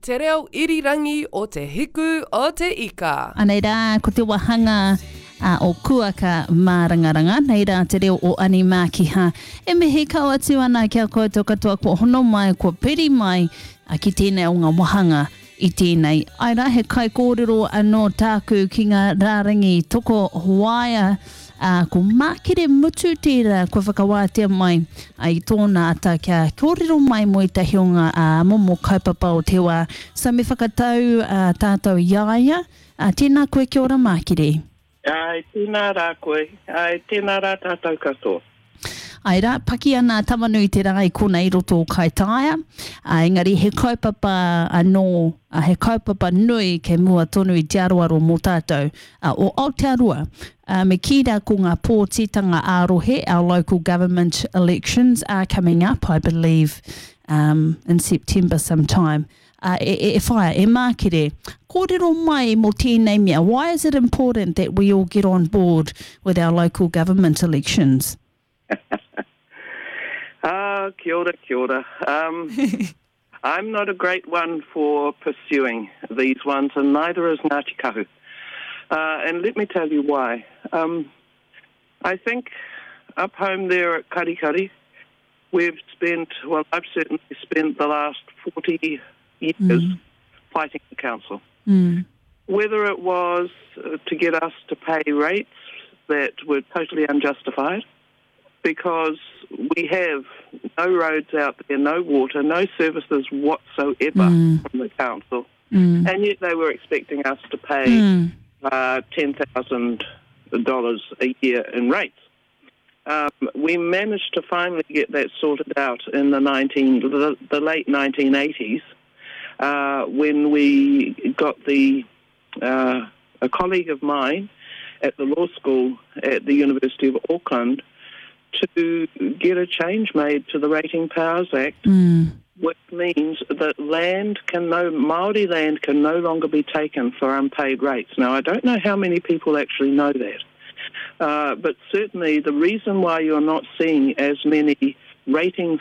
Te reo irirangi o te hiku o te ika. Anei rā, ko te wahanga o kuaka mārangaranga, nei rā te reo o ani mākiha. E mehe kau atu ana kia koutou katoa kua hono mai, kua piri mai, ki tēnei o ngā wahanga i tēnei. Ai rā, he kai kōrero anō tāku ki ngā rārangi toko Hawaii, ko mākere mutu tērā kua whakawātea mai i tōna ata kia kōrero mai mo i tahi o ngā momo kaupapa o te wā. So me whakatau tātou iaia, tēnā koe kia ora mākere. Ai, tēnā rā koe, ai, tēnā rā tātou katoa. Ai rā, paki ana tamanui te rā i kona i roto o Kaitaia. Engari, he kaupapa anō, he kaupapa nui ke mua tonu i te aroaro mō tātou o Aotearoa. Me kira ko ngā pōtitanga ārohe, our local government elections are coming up, I believe, in September sometime. E mākere, kōrero mai mō tēnei mea. Why is it important that we all get on board with our local government elections? Kia ora, kia ora. I'm not a great one for pursuing these ones, and neither is Ngāti Kahu. And let me tell you why. I think up home there at Karikari, we've spent, well, I've certainly spent the last 40 years fighting the council. Whether it was to get us to pay rates that were totally unjustified, because we have no roads out there, no water, no services whatsoever from the council, and yet they were expecting us to pay $10,000 a year in rates. We managed to finally get that sorted out in the late 1980s when we got a colleague of mine at the law school at the University of Auckland to get a change made to the Rating Powers Act, which means that Māori land can no longer be taken for unpaid rates. Now, I don't know how many people actually know that, but certainly the reason why you're not seeing as many rating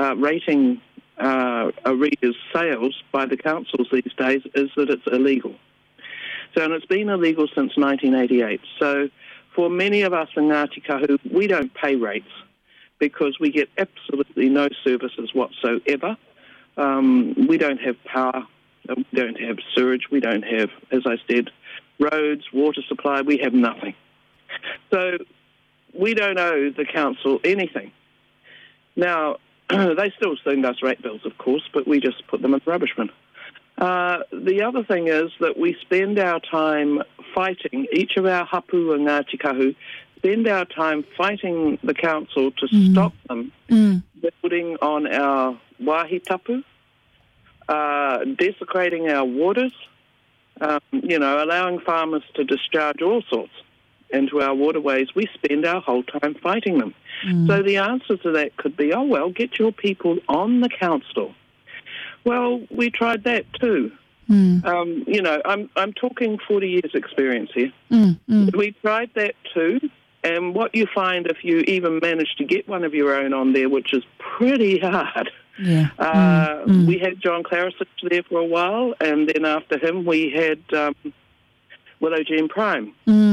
arrears sales by the councils these days is that it's illegal. So, and it's been illegal since 1988. So, for many of us in Ngāti Kahu, we don't pay rates because we get absolutely no services whatsoever. We don't have power, we don't have sewage, we don't have, as I said, roads, water supply, we have nothing. So we don't owe the council anything. Now, they still send us rate bills, of course, but we just put them in the rubbish bin. The other thing is that we spend our time fighting, each of our hapu and Ngāti Kahu, spend our time fighting the council to stop them building on our wāhi tapu, desecrating our waters, allowing farmers to discharge all sorts into our waterways. We spend our whole time fighting them. So the answer to that could be, get your people on the council. Well, we tried that too. I'm talking 40 years experience here. We tried that too, and what you find if you even manage to get one of your own on there, which is pretty hard. We had John Clarisich there for a while, and then after him we had Willow Jean Prime.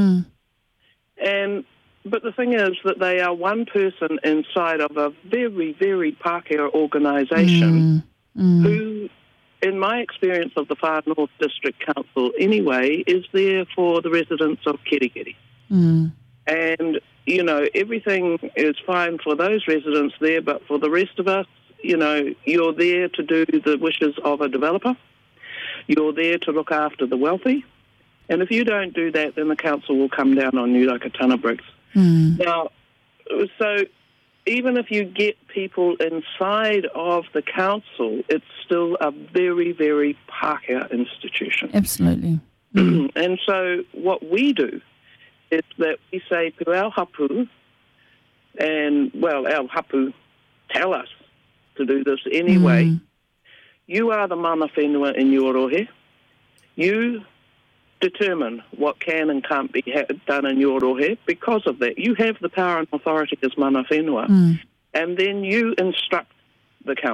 But the thing is that they are one person inside of a very, very Pākehā organisation who, in my experience of the Far North District Council anyway, is there for the residents of Kerikeri. And, everything is fine for those residents there, but for the rest of us, you're there to do the wishes of a developer. You're there to look after the wealthy. And if you don't do that, then the council will come down on you like a ton of bricks. Now, so even if you get people inside of the council, it's still a very, very Pākehā institution. Absolutely. And so what we do is that we say to our hapu, and, our hapu tell us to do this anyway. You are the mana whenua in your rohe. You determine what can and can't be done in your rohe. Because of that, you have the power and authority as mana whenua, and then you instruct the council.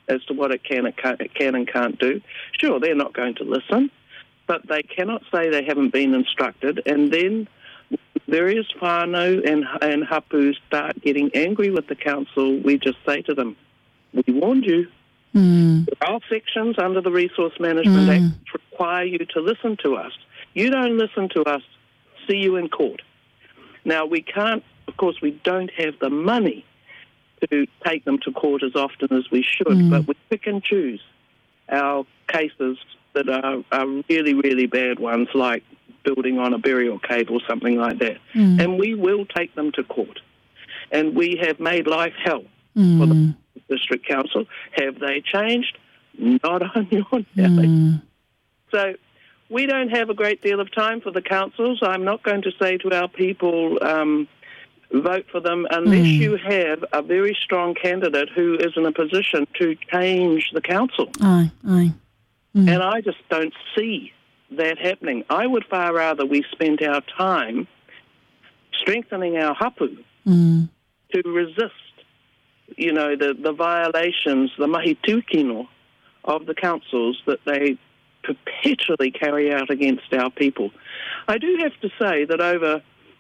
as to what it can and can't do. Sure, they're not going to listen, but they cannot say they haven't been instructed. And then various whānau and hapu start getting angry with the council. We just say to them, we warned you. Our sections under the Resource Management Act require you to listen to us. You don't listen to us, see you in court. Now, we can't, of course, we don't have the money to take them to court as often as we should, but we pick and choose our cases that are really, really bad ones, like building on a burial cave or something like that. And we will take them to court. And we have made life hell for the District Council. Have they changed? Not on your telly. So we don't have a great deal of time for the councils. I'm not going to say to our people, vote for them unless you have a very strong candidate who is in a position to change the council. Aye. And I just don't see that happening. I would far rather we spent our time strengthening our hapu to resist, the violations, the mahi tūkino of the councils that they perpetually carry out against our people. I do have to say that over,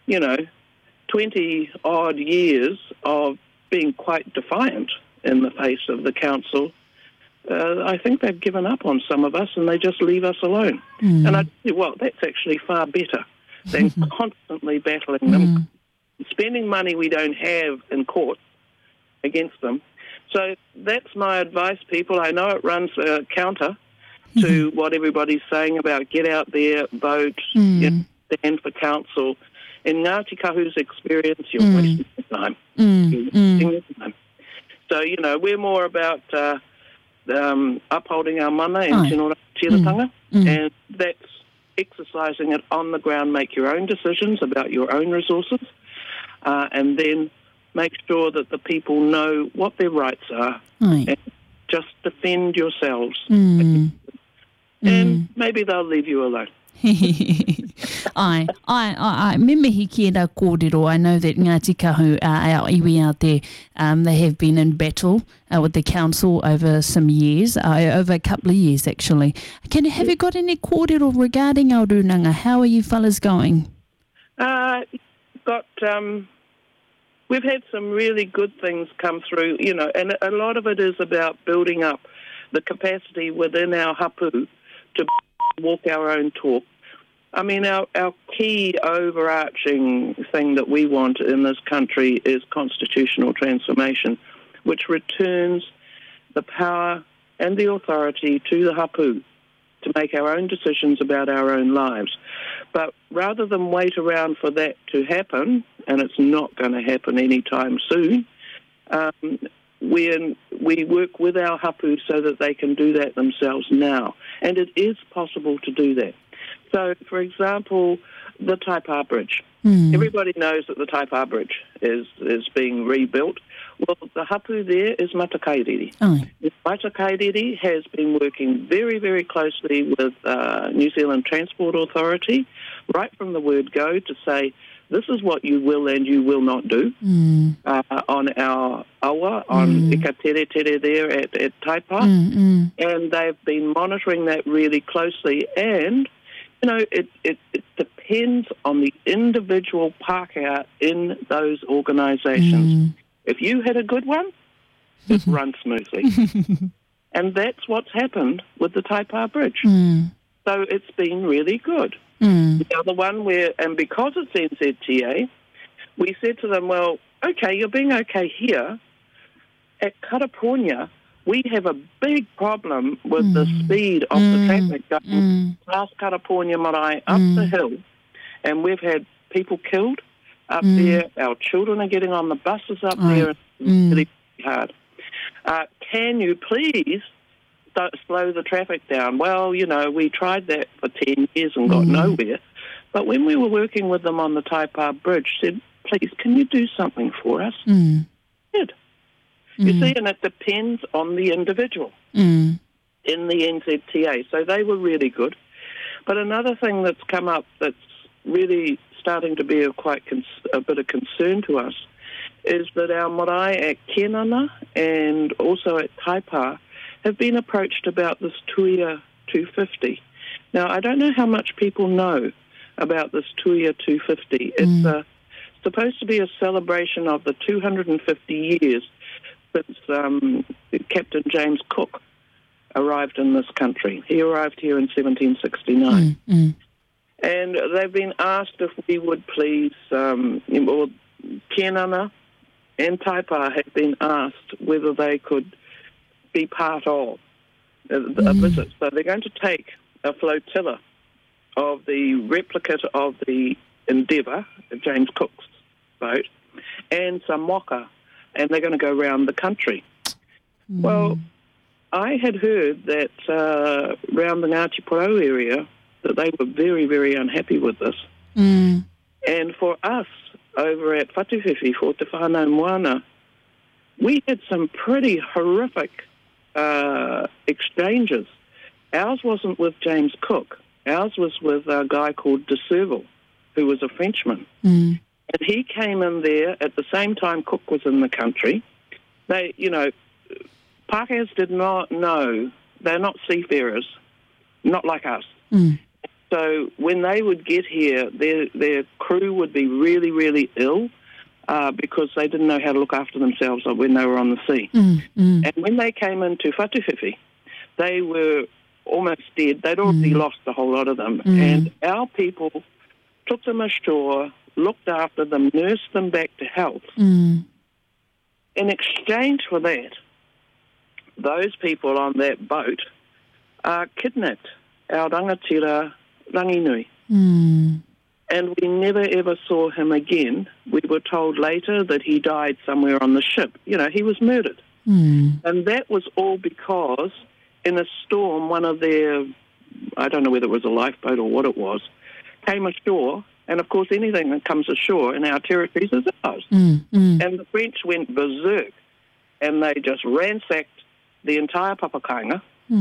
20-odd years of being quite defiant in the face of the council, I think they've given up on some of us and they just leave us alone. And I think, well, that's actually far better than constantly battling them, spending money we don't have in court against them. So that's my advice, people. I know it runs counter to what everybody's saying about get out there, vote, stand for council. In Ngāti Kahu's experience, you're wasting your time. You're wasting your time. So, we're more about upholding our mana and tiratanga, and that's exercising it on the ground. Make your own decisions about your own resources, and then make sure that the people know what their rights are, and just defend yourselves. And maybe they'll leave you alone. I me mihi ki era kōrero. I know that Ngāti Kahu, our iwi out there, they have been in battle with the council over some years, over a couple of years actually. Have you got any kōrero regarding our runanga? How are you fellas going? We've had some really good things come through, and a lot of it is about building up the capacity within our hapu to walk our own talk. I mean, our key overarching thing that we want in this country is constitutional transformation, which returns the power and the authority to the hapu to make our own decisions about our own lives. But rather than wait around for that to happen, and it's not going to happen anytime soon, we work with our hapu so that they can do that themselves now. And it is possible to do that. So, for example, the Taipa Bridge. Everybody knows that the Taipa Bridge is being rebuilt. Well, the hapu there is Matakairiri. Matakairiri has been working very, very closely with New Zealand Transport Authority, right from the word go, to say, this is what you will and you will not do on our awa, on Ikatere there at Taipa. And they've been monitoring that really closely. And, it depends on the individual Pākehā in those organisations. If you had a good one, it runs smoothly. And that's what's happened with the Taipa Bridge. So it's been really good. The other one and because it's NZTA, we said to them, well, okay, you're being okay here. At Karaponia, we have a big problem with the speed of the traffic going past Karaponia Marae up the hill. And we've had people killed up there. Our children are getting on the buses up there. It's really hard. Can you please slow the traffic down? Well, we tried that for 10 years and got nowhere. But when we were working with them on the Taipa Bridge, said, please, can you do something for us? Did. You see, and it depends on the individual in the NZTA. So they were really good. But another thing that's come up that's really starting to be a bit of concern to us is that our marae at Kenana and also at Taipa have been approached about this Tuia 250. Now, I don't know how much people know about this Tuia 250. It's supposed to be a celebration of the 250 years since Captain James Cook arrived in this country. He arrived here in 1769. And they've been asked if we would please, or Kenana and Taipa have been asked whether they could be part of a visit. So they're going to take a flotilla of the replicate of the Endeavour, James Cook's boat, and some waka, and they're going to go around the country. Well, I had heard that around the Ngāti Porou area that they were very, very unhappy with this. And for us over at Whatuwhiwhi for Te Whānau Moana, we had some pretty horrific exchanges. Ours wasn't with James Cook. Ours was with a guy called De Serval, who was a Frenchman. And he came in there at the same time Cook was in the country. They, Pākehās did not know, they're not seafarers, not like us. So when they would get here, their crew would be really, really ill because they didn't know how to look after themselves when they were on the sea. And when they came into Whatuwhiwhi, they were almost dead. They'd already lost a whole lot of them. And our people took them ashore, looked after them, nursed them back to health. In exchange for that, those people on that boat kidnapped our rangatira Ranginui. And we never ever saw him again. We were told later that he died somewhere on the ship. He was murdered. And that was all because in a storm, one of their, I don't know whether it was a lifeboat or what it was, came ashore. And, of course, anything that comes ashore in our territories is ours. And the French went berserk, and they just ransacked the entire Papakainga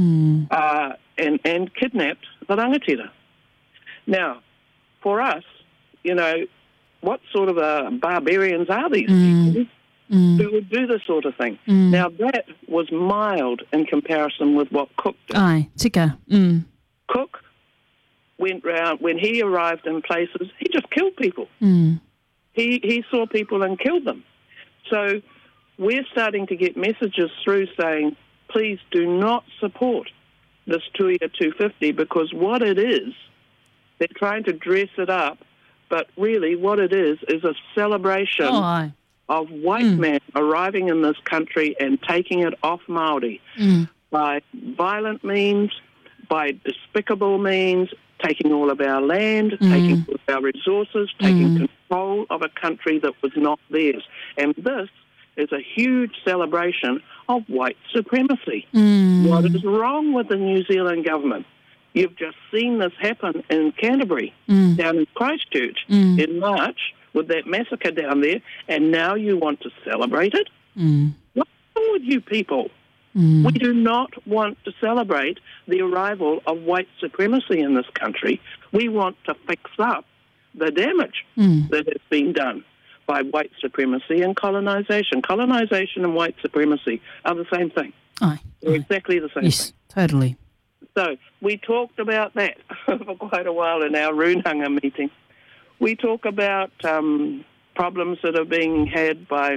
and kidnapped the rangatira. Now, for us, what sort of barbarians are these people who would do this sort of thing? Now, that was mild in comparison with what Cook did. Aye, tika. Cook went round, when he arrived in places, he just killed people. He saw people and killed them. So we're starting to get messages through saying, please do not support this Tuia 250 because what it is, they're trying to dress it up, but really what it is a celebration of white men arriving in this country and taking it off Māori by violent means, by despicable means, taking all of our land, taking all of our resources, taking control of a country that was not theirs. And this is a huge celebration of white supremacy. What is wrong with the New Zealand government? You've just seen this happen in Canterbury, down in Christchurch, in March, with that massacre down there, and now you want to celebrate it? What's wrong with you people? We do not want to celebrate the arrival of white supremacy in this country. We want to fix up the damage that has been done by white supremacy and colonisation. Colonisation and white supremacy are the same thing. They're exactly the same thing. Yes, totally. So we talked about that for quite a while in our Runanga meeting. We talk about problems that are being had by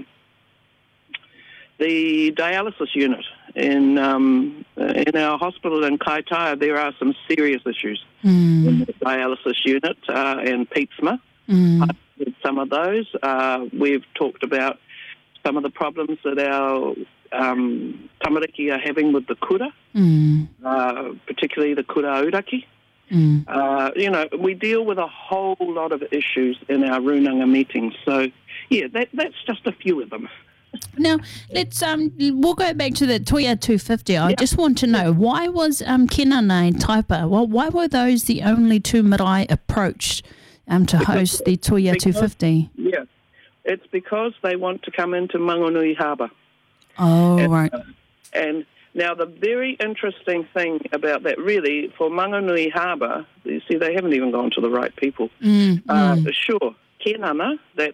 the dialysis unit in our hospital in Kaitaia. There are some serious issues in the dialysis unit and PETSMA. Some of those. We've talked about some of the problems that our tamariki are having with the kura, particularly the kura auraki. We deal with a whole lot of issues in our Runanga meetings. So, that's just a few of them. Now, we'll go back to the Tuia 250. I just want to know, why was Kenana and Taipa, why were those the only two marae approached to host the Tuia 250? Yeah, it's because they want to come into Mangonui Harbour. Right. And now the very interesting thing about that, really, for Mangonui Harbour, you see, they haven't even gone to the right people. Sure, Kenana, that's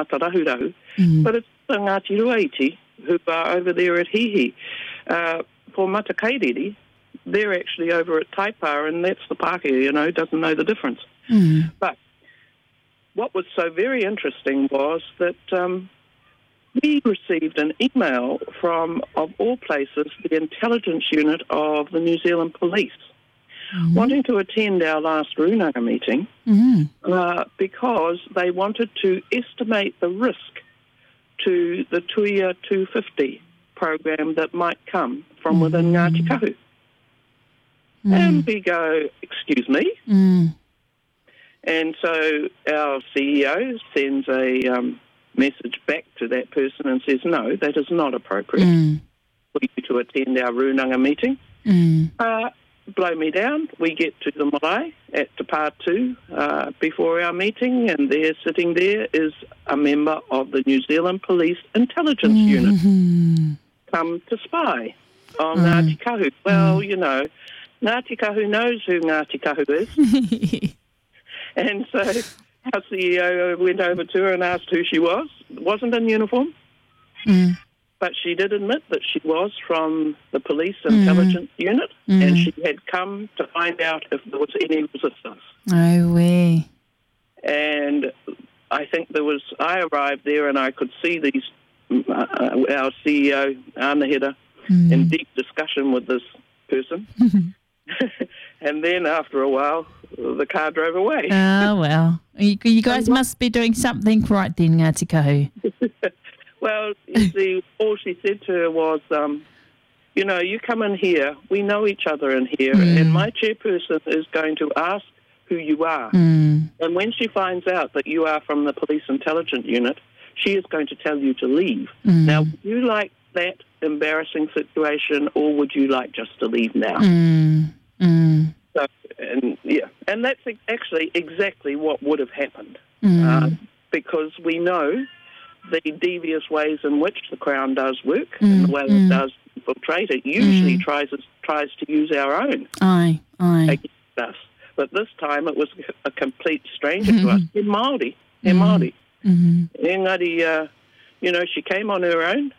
Matarahurahu, but it's the Ngāti Ruaiti who are over there at Hihi. for Matakairiri, they're actually over at Taipa, and that's the Pākehā, doesn't know the difference. But what was so very interesting was that we received an email from, of all places, the intelligence unit of the New Zealand Police, wanting to attend our last Runanga meeting because they wanted to estimate the risk to the Tuia 250 program that might come from within Ngāti Kahu. And we go, excuse me? And so our CEO sends a message back to that person and says, no, that is not appropriate for you to attend our Runanga meeting. Blow me down. We get to the marae at Te Pātū before our meeting, and there, sitting there, is a member of the New Zealand Police Intelligence Unit come to spy on Ngāti Kahu. Well, Ngāti Kahu knows who Ngāti Kahu is. And so our CEO went over to her and asked who she was. Wasn't in uniform, but she did admit that she was from the Police Intelligence Unit, and she had come to find out if there was any resistance. Oh, way. And I think I arrived there and I could see these, our CEO, Anahira, in deep discussion with this person. And then after a while, the car drove away. Oh, well. You guys must be doing something right then, Ngāti Kahu. Well, you see, all she said to her was, you come in here, we know each other in here, and my chairperson is going to ask who you are. And when she finds out that you are from the Police Intelligence Unit, she is going to tell you to leave. Now, would you like that embarrassing situation, or would you like just to leave now? So, and that's actually exactly what would have happened, because we know the devious ways in which the Crown does work and the way it does infiltrate. It usually tries to use our own against us. But this time it was a complete stranger to us. They're Māori. Engari, she came on her own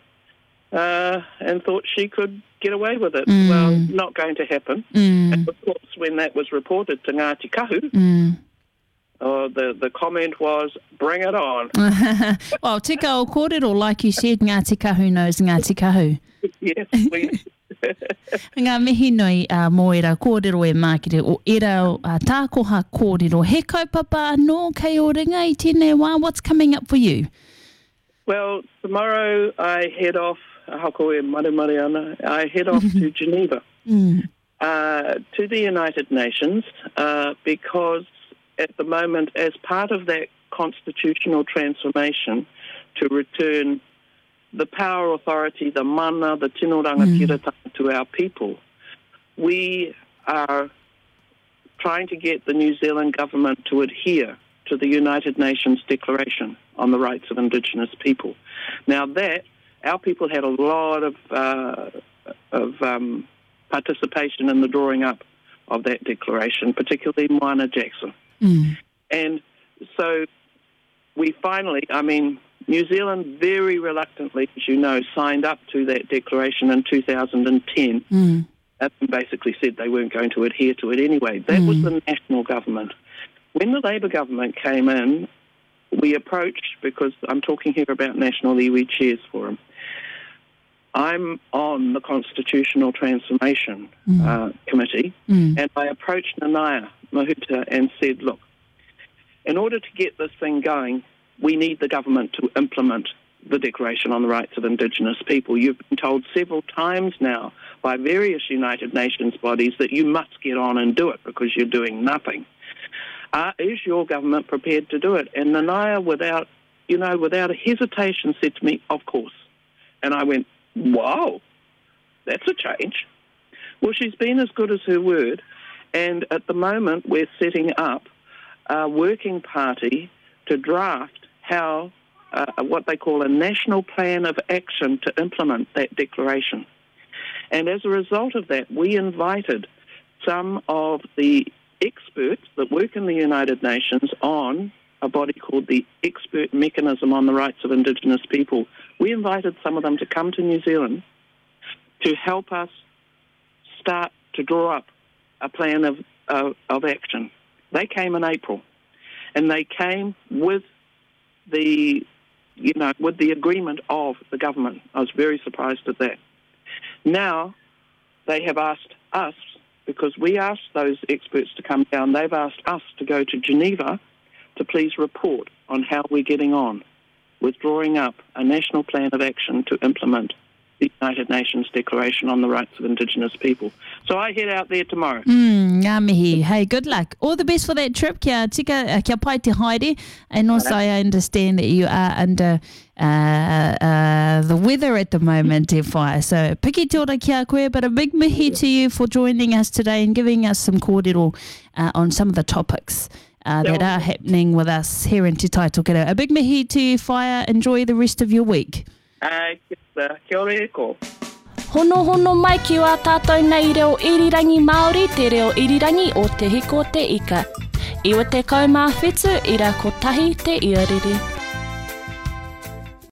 and thought she could get away with it. Well, not going to happen. And of course, when that was reported to Ngāti Kahu, the comment was, bring it on. Well, tika o kōrero, like you said, Ngāti Kahu knows Ngāti Kahu. Yes, we... Ngā mihi noi mō era kōrero e mākere o era tākoha kōrero. He kaupapa anō kei o ringa I tēnei wā. What's coming up for you? Well, tomorrow I head off, hako e maremare ana, I head off to Geneva, to the United Nations, because at the moment, as part of that constitutional transformation to return the power, authority, the mana, the tino rangatira to our people, we are trying to get the New Zealand government to adhere to the United Nations Declaration on the Rights of Indigenous People. Now that, our people had a lot of participation in the drawing up of that declaration, particularly Moana Jackson. And so we finally, New Zealand very reluctantly, as you know, signed up to that declaration in 2010 and basically said they weren't going to adhere to it anyway. That was the national government. When the Labour government came in, we approached, because I'm talking here about National Iwi Chairs Forum, I'm on the Constitutional Transformation Committee, and I approached Nanaia Mahuta and said, look, in order to get this thing going, we need the government to implement the Declaration on the Rights of Indigenous People. You've been told several times now by various United Nations bodies that you must get on and do it because you're doing nothing. Is your government prepared to do it? And Nanaia, without a hesitation, said to me, of course. And I went, wow, that's a change. Well, she's been as good as her word, and at the moment we're setting up a working party to draft how what they call a national plan of action to implement that declaration. And as a result of that, we invited some of the experts that work in the United Nations on a body called the Expert Mechanism on the Rights of Indigenous People. We invited some of them to come to New Zealand to help us start to draw up a plan of action. They came in April, and they came with the agreement of the government. I was very surprised at that. Now, they have asked us, because we asked those experts to come down, they've asked us to go to Geneva to please report on how we're getting on with drawing up a national plan of action to implement the United Nations Declaration on the Rights of Indigenous People. So I head out there tomorrow. Ngā mihi. Hey, good luck. All the best for that trip. Kia pai te haere. And also I understand that you are under the weather at the moment, te whaia. So piki te ora kia koe, but a big mihi to you for joining us today and giving us some kōrero on some of the topics that are happening with us here in Te Tai Tokerau. A big mihi to you, whaia. Enjoy the rest of your week. Kia ora e ko. Hono mai ki wā tātou nei reo irirangi Māori, te reo irirangi o te hiko te ika. Iwa te kaumā whetū, ira ko tahi te iarere.